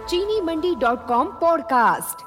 चीनीमंडी.com podcast.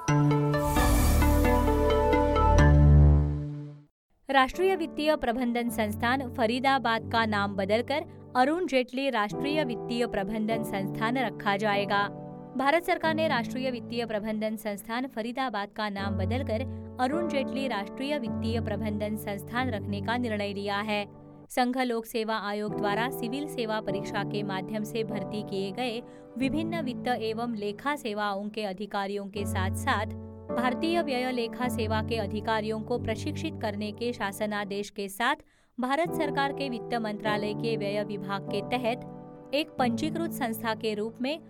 राष्ट्रीय वित्तीय प्रबंधन संस्थान फरीदाबाद का नाम बदलकर अरुण जेटली राष्ट्रीय वित्तीय प्रबंधन संस्थान रखा जाएगा। भारत सरकार ने राष्ट्रीय वित्तीय प्रबंधन संस्थान फरीदाबाद का नाम बदलकर अरुण जेटली राष्ट्रीय वित्तीय प्रबंधन संस्थान रखने का निर्णय लिया है। संघ लोक सेवा आयोग द्वारा सिविल सेवा परीक्षा के माध्यम से भर्ती किए गए विभिन्न वित्त एवं लेखा सेवाओं के अधिकारियों के साथ साथ भारतीय व्यय लेखा सेवा के अधिकारियों को प्रशिक्षित करने के शासनादेश के साथ भारत सरकार के वित्त मंत्रालय के व्यय विभाग के तहत एक पंजीकृत संस्था के रूप में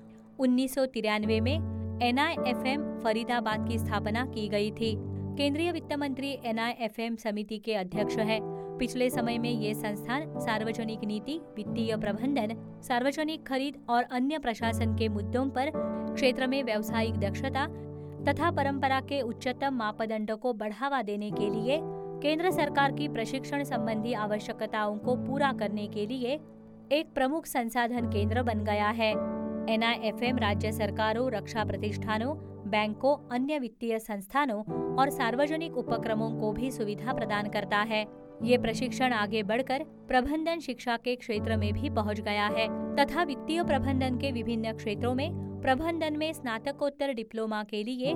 1993 में NIFM फरीदाबाद की स्थापना की गई थी। केंद्रीय वित्त मंत्री NIFM समिति के अध्यक्ष है। पिछले समय में ये संस्थान सार्वजनिक नीति, वित्तीय प्रबंधन, सार्वजनिक खरीद और अन्य प्रशासन के मुद्दों पर क्षेत्र में व्यावसायिक दक्षता तथा परंपरा के उच्चतम मापदंडों को बढ़ावा देने के लिए केंद्र सरकार की प्रशिक्षण संबंधी आवश्यकताओं को पूरा करने के लिए एक प्रमुख संसाधन केंद्र बन गया है। NIFM राज्य सरकारों, रक्षा प्रतिष्ठानों, बैंकों, अन्य वित्तीय संस्थानों और सार्वजनिक उपक्रमों को भी सुविधा प्रदान करता है। ये प्रशिक्षण आगे बढ़कर प्रबंधन शिक्षा के क्षेत्र में भी पहुंच गया है तथा वित्तीय प्रबंधन के विभिन्न क्षेत्रों में प्रबंधन में स्नातकोत्तर डिप्लोमा के लिए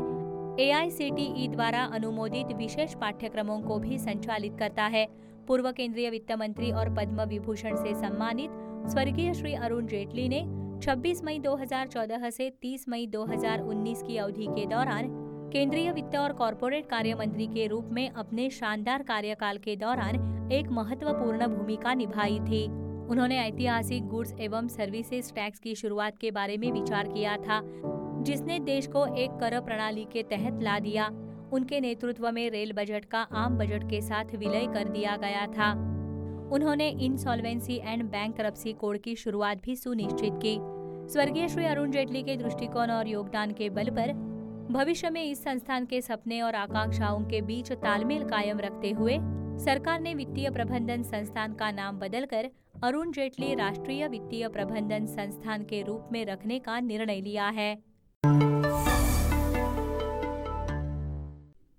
AICTE द्वारा अनुमोदित विशेष पाठ्यक्रमों को भी संचालित करता है। पूर्व केंद्रीय वित्त मंत्री और पद्म विभूषण से सम्मानित स्वर्गीय श्री अरुण जेटली ने 26 मई 2014 से 30 मई 2019 की अवधि के दौरान केंद्रीय वित्त और कॉरपोरेट कार्य मंत्री के रूप में अपने शानदार कार्यकाल के दौरान एक महत्वपूर्ण भूमिका निभाई थी। उन्होंने ऐतिहासिक गुड्स एवं सर्विसेज टैक्स की शुरुआत के बारे में विचार किया था, जिसने देश को एक कर प्रणाली के तहत ला दिया। उनके नेतृत्व में रेल बजट का आम बजट के साथ विलय कर दिया गया था। उन्होंने इंसॉल्वेंसी एंड बैंकरप्सी कोड की शुरुआत भी सुनिश्चित की। स्वर्गीय श्री अरुण जेटली के दृष्टिकोण और योगदान के बल पर भविष्य में इस संस्थान के सपने और आकांक्षाओं के बीच तालमेल कायम रखते हुए सरकार ने वित्तीय प्रबंधन संस्थान का नाम बदलकर अरुण जेटली राष्ट्रीय वित्तीय प्रबंधन संस्थान के रूप में रखने का निर्णय लिया है।